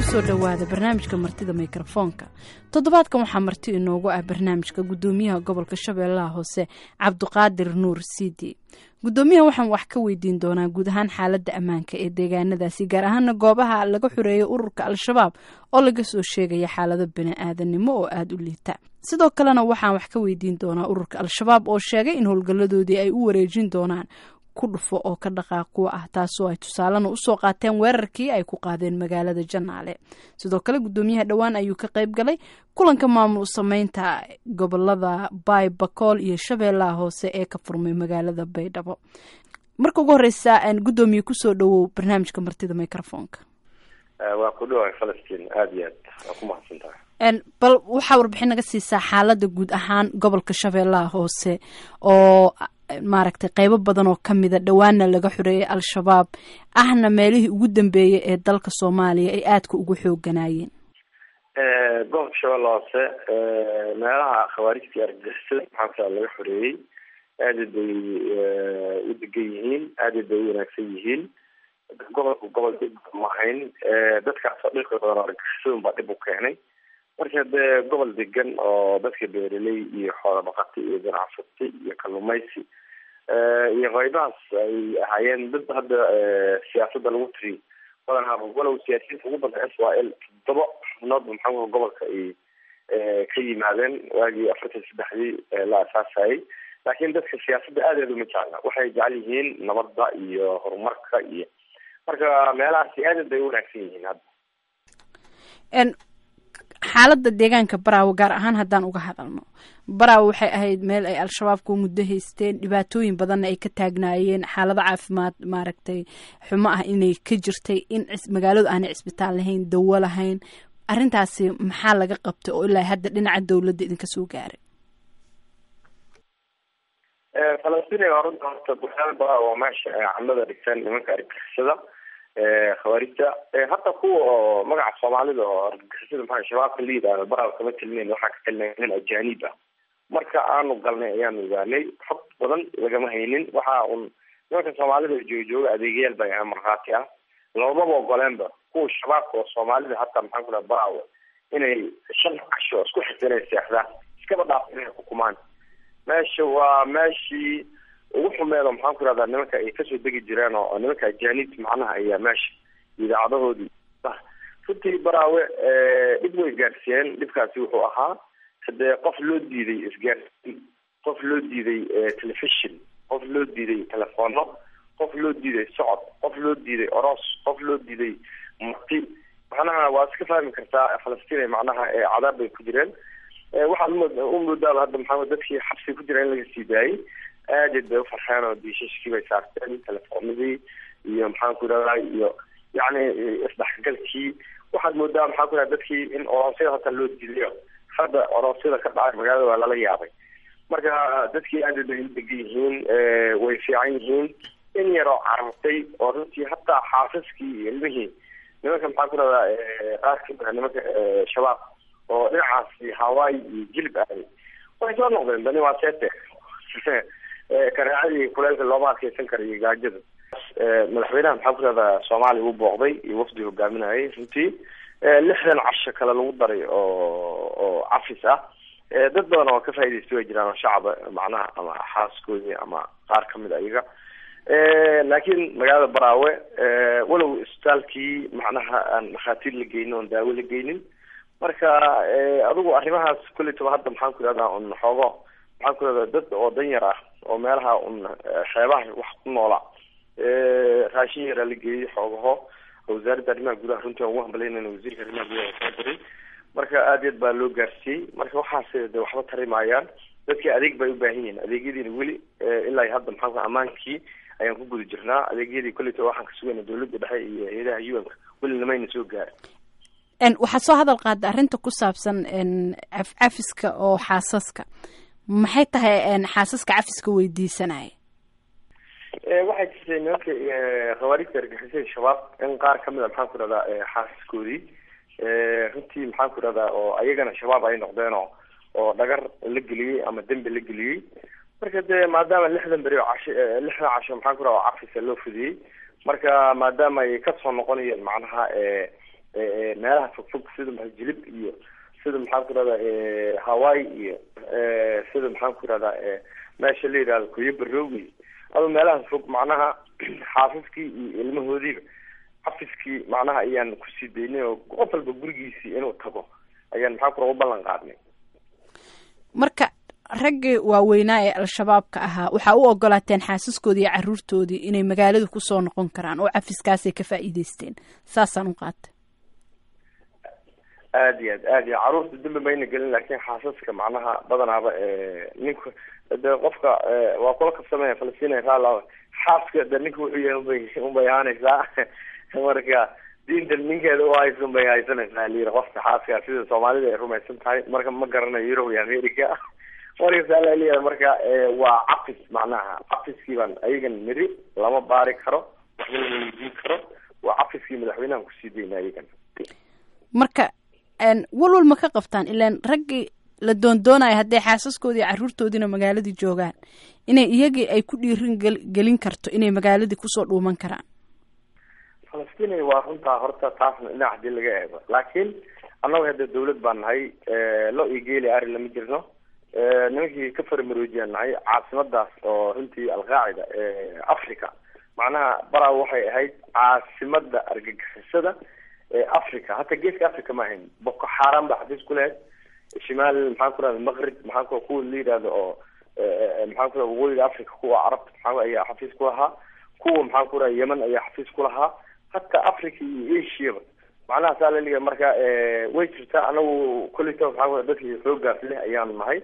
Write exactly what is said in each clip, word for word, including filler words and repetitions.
kusoo dhawaada barnaamijka martida mikrofoonka. Toddobaadkan waxaa marti inoogu ah barnaamijka gudoomiyaha gobolka Shabeellaha Hoose Cabduqaadir Nuur Siidi. Gudoomiyaha waxaan wax ka weydiin doonaa guud ahaan xaaladda ammaanka ee deegaanadaasi, gaar ahaan goobaha laga xureeyo ururka Al-Shabaab oo laga soo sheegay xaalado bini'aadanimo oo aad u liita. sidoo kalena waxaan wax ka weydiin doonaa ururka Al-Shabaab oo sheegay in howlgaladoodii ay u wareejin doonaan ku dhufo oo ka dhaqaaqo ah, taasoo ay tusaalena u soo qaateen weerarkii ay ku qaadeen magaalada Janaale. sidoo kale gudoomiyaha dhawaan ayuu ka qayb galay kulanka maamul sameynta gobolada Bay Bakool iyo Shabeellaha Hoose ee ka furmay magaalada Baydhabo. marka ugu horeysa aan gudoomiye ku soo dhawow barnaamijka martida mikrofoonka. waa ku dhawahay Falastiin aad iyo aad ku mahadsantahay. en bal waxa warbixin naga siisaa xaaladda guud ahaan gobolka Shabeellaha Hoose oo maaragtay qaybo badan oo kamid ah dhawaana laga xureeyay Al-Shabaab ahna meelihii ugu dambeeyay ee dalka Soomaaliya ay aadka ugu xooganaayeen. ee gobolka Shabeellaha Hoose ee meelaha khawaarijta argagixisada maxaa laga xureeyay aad bay u degan yihiin, aad bay u wanaagsan yihiin. gobolka gobolka maahayn ee dadkaas oo dhulka badan argagixisada baa dib u keenay. marka dee gobol degan oo dadka beeraley iyo xoolo dhaqato iyo ganacsato iyo kalluumaysi iyo qaybahaas ay ahaayeen dad hadda siyaasadda lagu tiri badanaa walow siyaasiyiinta ugu badan Israel todoba xubnood maxaa gobolka ay ka yimaadeen waagii afartan saddexdii la asaasayay, laakiin dadka siyaasadda aad aad uma jecla, waxay jecel yihiin nabadda iyo horumarka iyo marka meelahaasi aad bay u wanaagsan yihiin hadda. en xaaladda deegaanka Baraawo gaar ahaan haddaan uga hadalno, Baraawo waxay ahayd meel ay Al-Shabaab ku muddo haysteen, dhibaatooyin badan ay ka taagnaayeen, xaalado caafimaad maaragtay xumo ah inay ka jirtay, in magaaladu aanay cisbitaal lahayn, dawo lahayn. arrintaasi maxaa laga qabtay oo ilaa hadda dhinaca dawladda idinka soo gaaray? ee Falastiin waa runta bulshada oo meesha camada dhigtaan nimanka argagixisada ee khawaarijta ee hadda kuwa magaca Soomaalida oo argagixisada maxaa shabaabka liidaana Baraawo kama tilmeen waxa ka tilmeen ajaanib ah. marka aanu galnay ayaanu ogaanay xog badan lagama haynin, waxa uu nimanka Soomaalida jooga adeegyaal bay marqaati ah loobaba ogoleenba kuwa shabaabka oo Soomaalida hatta maxaa kula Baraawo inay shan casho isku xirteen seexda iska dhaafeen xukumaan. meesha waa meeshii ugu xumeedo maxaan ku raadaan nimanka ay ka soo degi jireen oo nimanka ajaanib macnaha ayaa meesha idaacadahoodii runtii Baraawe dib way gaarsiiyeen. dhibkaasi wuxuu ahaa hadee qof loo diiday isgaarsiin, qof loo diiday telefishin, qof loo diiday telefono, qof loo diiday socod, qof loo diiday oros, qof loo diiday marti. macnaha waa iska fahmi kartaa Falastiin macnaha ee cadaab bay ku jireen. waxaan u moodaa hadda maxamed dadkii xabsi ku jira in laga sii daayay aad bay u farxeen oo diishashkii bay saarteen telefoonadii iyo maxaan ku raadnaa iyo yacni isdhexgalkii. waxaad moodaa maxaa ku raadnaa dadkii in oroosyada hata loo diidayo, hadda oroosyada ka dhacay magaalada waa lala yaabay. marka dadkii aad bay u degan yihiin, way fiican yihiin. in yaroo carartay oo runtii hataa xaafiskii iyo ilmihii nimanka maxaa ku raadnaa qaar kamid nimanka shabaab oo dhinacaasi Hawaii iyo jilib aaday way soo noqdeen. dani waa seete karaacadii kuleelka looma adkeysan karayo gaajada. madaxweynaha maxaa ku raadnaa Soomaaliya uu booqday iyo wafdi hogaaminayay runtii lixdan casho kale lagu daray oo oo cafis ah. dad badan oo ka faa'iideystay way jiraan shacab macnaha ama xaaskoodii ama qaar kamid ayaga. laakiin magaalada Baraawe walow isbitaalkii macnaha aan dhakhaatiir la geynin oo daawo la geynin. marka adigu arrimahaas kulli toba hadda maxaan ku raadnaa un xoogo maxaan ku raadnaa dad oo danyar ah oo meelaha un xeebaha wax ku noola raashin yar la geeyay xoogaho wasaaradda arrimaha gudaha runtii ugu hambalyeynayna wasiirka arrimaha gudaha soo diray. marka aad iyo aad baa loo gaarsiiyey. marka waxaas de waxba tarimayaan, dadkii adeeg bay u baahan yihiin. adeegyadiina weli ilaa hadda maxaan ku amaankii ayaan ku guda jirnaa. adeegyadii kulli toba waxaan ka sugayna dawladda dhexe iyo hay'adaha U N-ka weli namayna soo gaarin. en waxaad soo hadal qaada arrinta ku saabsan en cafiska oo xaasaska maxay tahay en xaasaska cafiska weydiisanaya? ee waxay jirtay nimanka khawaarijta argagixisada shabaab in qaar kamid a maxaan ku radaa xaasaskoodii runtii maxaan ku radaa oo ayagana shabaab ay noqdeen oo oo dhagar la geliyey ama dembi la geliyey. marka dee maadaama lixdan beri oo casho lixdan casho maxaan ku radaa oo cafisa loo fidiyey, marka maadaama ay kasoo noqonayeen macnaha meelaha fogfog sida maxaa jilib iyo sida maxaan ku irahdaa hawaii iyo sida maxaan ku irahdaa meesha la yidhahdo kuyo baroogi ado meelahaas fog macnaha xaafiskii iyo ilmahoodiiba xafiskii macnaha ayaan kusii daynay oo qof walba gurigiisii inuu tago ayaan maxaa ku u ballan qaadnay. marka raggii waaweynaa ee al-shabaabka ahaa waxaa u ogolaateen xaasaskoodii iyo caruurtoodii inay magaalada kusoo noqon karaan oo cafiskaasay ka faa'iidaysteen saasaan u qaatay. aada iyo aad aad iyo caruurta dambe mayna gelin laakiin xaasaska macnaha badanaaba ninka de qofka waa kula kabsamaya falastiin raala xaaska de ninka wuxuu yahay unbay unbay ahaanaysaa marka diinta ninkeeda u haysa unbay haysanaysaa layiri qofka xaaska sida soomaalida ay rumaysan tahay marka ma garanayo Europe iyo America marka saa layiri marka waa cafis macnaha cafiskii baan ayagan miri lama baari karo waxba lama weydiin karo waa cafiskii madaxweynaha kusii daynaa ayagan. marka walwal ma ka qabtaan ilaan raggii la doondoonayo hadday xaasaskoodii caruurtoodiina magaaladii joogaan inay iyagii ay ku dhiirin gelin karto inay magaaladii kusoo dhuuman karaan. falastiin waa runtaa horta taasna dhinac hadii laga eego laakiin annaga hadda dawlad baan nahay loo igeeli ari lama jirno nimankii ka farmaroojiyaan nahay caasimadaas oo runtii alqaacida africa macnaha baraa waxay ahayd caasimada argagixisada africa hata geeska africa ma ahayn boko xaram ba xafiis ku lehed shimaal maxaan ku rahda maqrib maxaan ku kuwa la yidhahdo oo maxaan ku rahda waqooyiga africa kuwa carabta maxaa ayaa xafiis ku lahaa kuwa maxaan ku rahda yemen ayaa xafiis ku lahaa hata africa iyo asiaba macnaha saa laliga marka way jirtaa anagu kolita maxaa ku dadkii xoogaas leh ayaanu nahay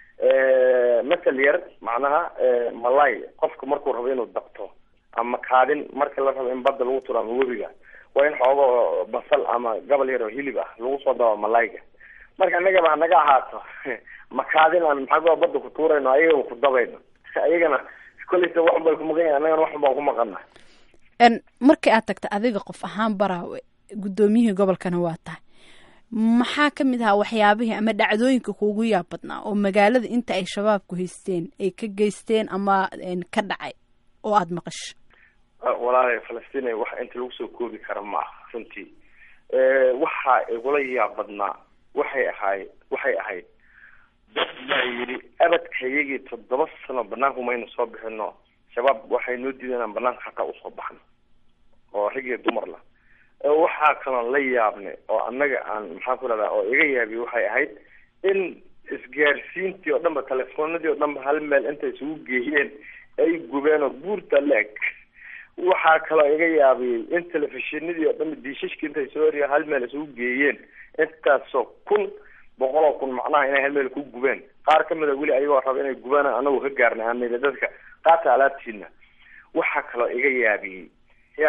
masal yar macnaha malay qofka markuu rabo inuu dabto ama kaadin marka la rabo in badda lagu turo ama webiga waa in xoogo basal ama gabal yar oo hilib ah lagu soo dabo malayga marka anaga ba naga ahaato makaadin aan maxaa badda ku tuurayno ayaga ku dabayno ayagana kolita wax bay ku maqan anagana wax baan ku maqana. en markii aad tagta adiga qof ahaan baraawe gudoomiyihii gobolkana waa tahay maxaa ka mid ahaa waxyaabihii ama dhacdooyinka kuugu yaab badnaa oo magaalada inta ay shabaabku haysteen ay ka geysteen ama ka dhacay oo aada maqasho? walaalahay falastiin wax inta lagu soo koobi kara ma aha runtii waxa igula yaab badnaa waxay ahayd waxay ahayd dad baa yidhi abadkayagii toddoba sano banaanku maynu soo bixino shabaab waxay noo diideen inaan banaanka hataa usoo baxno oo rag iyo dumar lah waxaa kaloo la yaabnay oo annaga aan maxaan ku rahdaa oo iga yaabiy waxay ahayd in isgaarsiintii oo dhanba telefoonadii oo dhanba hal meel intay isugu geeyeen ay gubeen oo buurta la-eg waxaa kaloo iga yaabiyey in telefishinadii oo dhanba diishashkii intay soo horiya hal meel isugu geeyeen intaasoo kun boqol oo kun macnaha inay hal meel ku gubeen qaar kamid a weli ayagoo raba inay gubaan anagu ka gaarnay aanayda dadka qaata alaabtiina. waxaa kaloo iga yaabiyey ya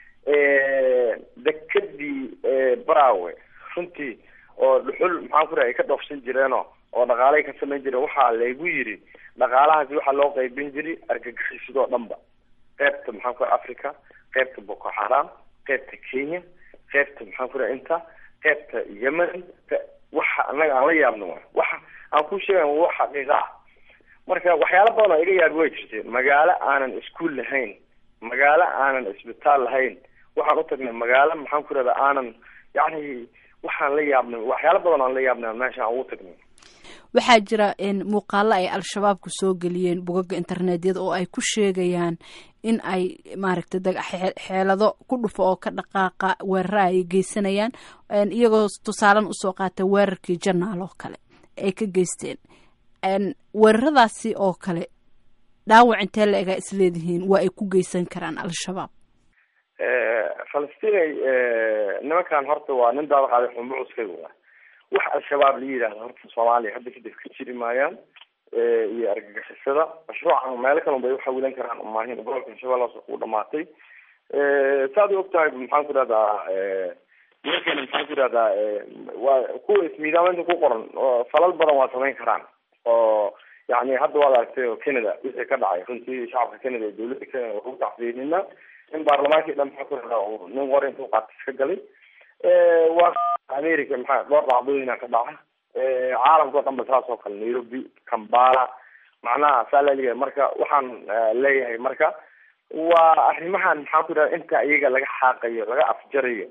dekadii baraawe runtii oo dhuxul maxaan ku raha ay ka dhoofsan jireenoo oo dhaqaalay ka samayn jireen waxaa laygu yiri dhaqaalahaasi waxaa loo qaybin jiray argagixisidoo dhanba qaybta maxaan ku raha africa qaybta boko xaram qaybta kenya qaybta maxaan ku raha inta qaybta yemen waxa anaga aan la yaabno wa waxa aan ku sheegan wax xaqiiqa ah marka waxyaalo badan oo iga yaabi way jirteen magaalo aanan iskuul lahayn magaalo aanan isbitaal lahayn waxaan u tagnay magaalo maxaan ku rahdaa aanan yani waxaan la yaabnay waxyaalo badan aan la yaabnay meesha aan ugu tagnay. waxaa jira muuqaalo ay al-shabaabku soo geliyeen bogagga internetyada oo ay ku sheegayaan in ay maaragtay xeelado ku dhufo oo ka dhaqaaqa weerara ay geysanayaan iyagoo tusaalan usoo qaatay weerarkii janaal oo kale ay ka geysteen weeraradaasi oo kale dhaawac intee la egaa isleedihiin waa ay ku geysan karaan al-shabaab? falastiin nimankan horta waa nin daada qaaday xumucuskayga wa wax al-shabaab la yidhaahdo horta soomaaliya hadda kadib ka jiri maayaan iyo argagixisada mashruucan meelo kalun bay uxawilan karaan umaahin gobolka shabeellaas uu dhamaatay saad u og tahay maxaan ku rahdaa nimankana maxaan ku rahdaa waa kuwa ismiidaameynta ku qoran oo falal badan waa samayn karaan oo yani hadda waad aragtay oo canada wixii ka dhacay runtii shacabka canada ee dawladda canada waxu tacfiinina in baarlamaankii dhan maxaa ku rahdaa nin qori intuu qaata iska galay waa america maxaa dhowr dhacdooyina ka dhaca caalamka o dhan ba saas oo kale nairobi kambala macnaha saa laliga marka waxaan leeyahay marka waa arrimahan maxaa ku yidhahda inta iyaga laga xaaqayo laga afjarayo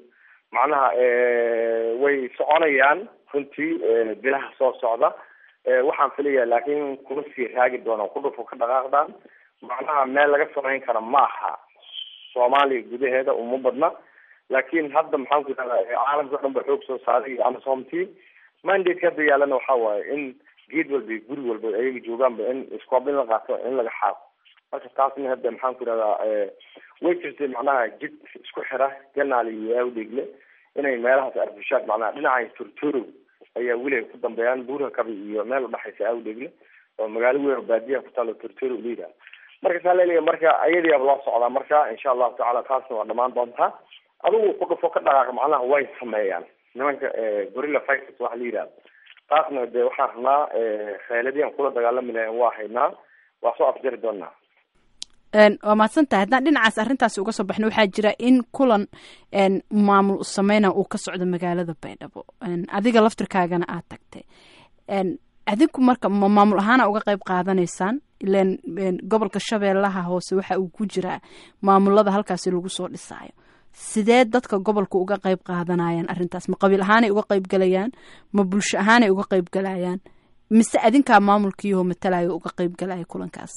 macnaha way soconayaan runtii bilaha soo socda waxaan filaya laakiin kuma sii raagi doonaan ku dhufo ka dhaqaaqdaan macnaha meel laga samayn kara maaha soomaaliya gudaheeda uma badna laakiin hadda maxaan ku yidhahdaa caalamka dhan ba xoog soo saaray iyo amazonti mandate hadda yaalana waxa waaye in geed walba iyo guri walba ayaga joogaanba in iskoobin la qaato in laga xaaqo marka taasna hadda maxaan ku yidhahdaa way jirtay macnaha jid isku xira janaal iyo awdheegle inay meelahaas arbushaad macnaha dhinaca turturo ayaa weli ku dambeeyaan buura kabi iyo meel u dhaxaysa awdheegle oo magaalo weyn oo baadiyaha ku taalo turturo liida marka saa leeyahay marka ayadiiba loo socdaa marka insha allahu tacaala taasna waa dhamaan doontaa adigu ku dhufo ka dhaqaaq macnaha way sameeyaan nimanka gorilla fighters waxa la yidhahdo taasna dee waxaan rabnaa khayladiyaan kula dagaalami lahayn waa haynaa waa soo afjari doonaa waa mahadsantahay haddaan dhinacaas arrintaasi uga soo baxno waxaa jira in kulan maamul sameyna uu ka socdo magaalada baydhabo adiga laftirkaagana aad tagtay adinku marka ma maamul ahaana uga qayb qaadanaysaan ilan gobolka shabeellaha hoose waxa uu ku jiraa maamulada halkaasi lagu soo dhisaayo sidee dadka gobolka uga qayb qaadanayaan arrintaas ma qabiil ahaanay uga qayb galayaan ma bulsho ahaanay uga qayb galayaan mise adinkaa maamulkiioo matalayo uga qayb galaya kulankaas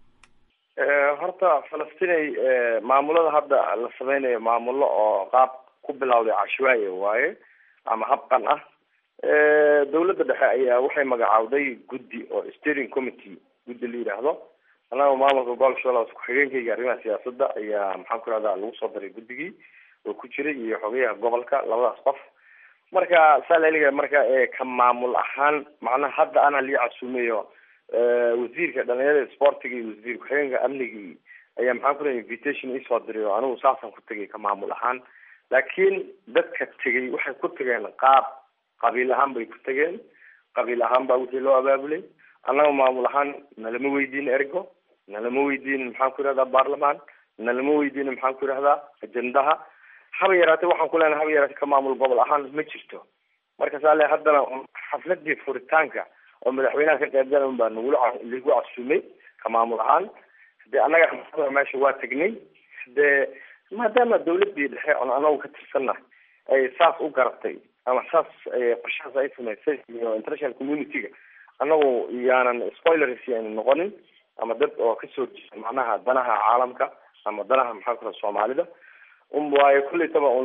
horta falastinay maamulada hadda la sameynayo maamulo oo qaab ku bilawday cashwaaye waaye ama habqan ah dawladda dhexe ayaa waxay magacaawday guddi oo steering committee guddi la yidhaahdo annaga maamulka gobolka shabeellaha ku-xigeenkayga arrimaha siyaasadda ayaa maxaan ku rahdaa lagu soo daray guddigii oo ku jiray iyo xogayaha gobolka labadaas qof marka saa laeliga marka ka maamul ahaan macnaha hadda ana lii casuumeyo wasiirka dhalinyarada sportiga iyo wasiir ku-xigeenka amnigii ayaa maxaan ku leeyahay invitation isoo diray oo anigu saasaan ku tegay ka maamul ahaan laakiin dadka tegay waxay ku tageen qaab qabiil ahaan bay ku tageen qabiil ahaan baa wixii loo abaabulay annaga maamul ahaan nalama weydiin ergo nalama weydiin maxaan ku yidhahdaa baarlamaan nalama weydiin maxaan ku yidhahdaa ajendaha haba yaraatee waxaan ku leenahay haba yaraatee ka maamul gobol ahaan ma jirto marka saa le haddana xafladii furitaanka oo madaxweynaha ka qaybgala un baa nagula lagu casuumay ka maamul ahaan hadee annaga meesha waa tegnay hadee maadaama dawladii dhexe on anagu ka tirsanna ay saas u garatay ama saas qorshahaas ay samaysay iyo international community-ga annagu yaanan spoilers yaanu noqonin ama dad oo kasoo jeeda macnaha danaha caalamka ama danaha maxaa ku soomaalida un waayo kullaytaba un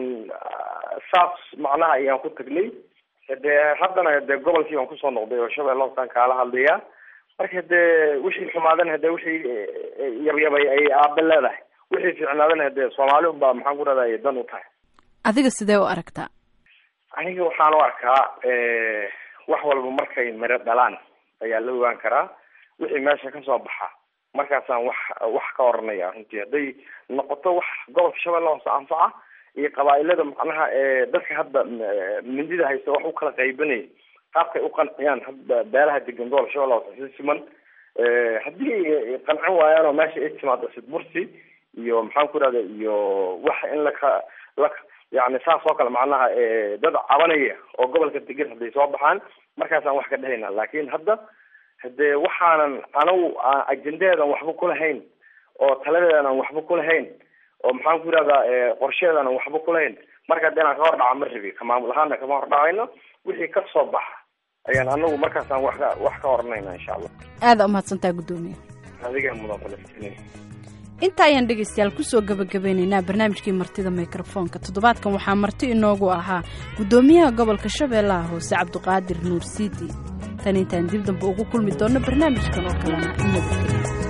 saas macnaha ayaan ku tagnay hadee haddana dee gobolkii aan kusoo noqday oo shabeelle hoosaan kaala hadlayaa marka dee wixii xumaadan hadee wixii yabyabay ay aaba leedahay wixii fiicnaadan hadee soomaali unbaa maxaan ku rahdaa dan u tahay adiga sidee u aragtaa aniga waxaan u arkaa wax walba markay miro dhalaan ayaa la ogaan karaa wixii meesha kasoo baxa markaasaan wax wax ka oranaya runtii hadday noqoto wax gobolka shabeelle hoose anfaca iyo qabaailada macnaha dadka hadda mindida haysta wax u kala qaybanaya qaabkay u qanciyaan hadda beelaha degan gobolka shabeelle hoose si siman haddii qancin waayaan oo meesha ay timaado sidbursi iyo maxaan ku rahda iyo wax in laka la yani saas oo kale macnaha dad cabanaya oo gobolka degan hadday soo baxaan markaasaan wax ka dhehayna laakin hadda hadee waxaanan anagu ajendaheedan waxba kulahayn oo taladeedan waxba kulahayn oo maxaan ku yidhahdaa qorsheedan waxba kulahayn marka de inaan ka hor dhaca ma rabi ka maamul ahaana kama hor dhacayno wixii ka soo baxa ayaan anagu markaasaan wax ka wax ka oranayna insha allah aada umahadsantaha guddoomiye adiga mudan falastiin inta ayaan dhegaystayaal kusoo gabagabeynaynaa barnaamijkii martida microfoonka toddobaadkan waxaa marti inoogu ahaa guddoomiyaha gobolka shabeellaha hoose cabdiqaadir nuur siidi tan intaan dib dambe ugu kulmi doonno barnaamijkan oo kalena nabadgelyo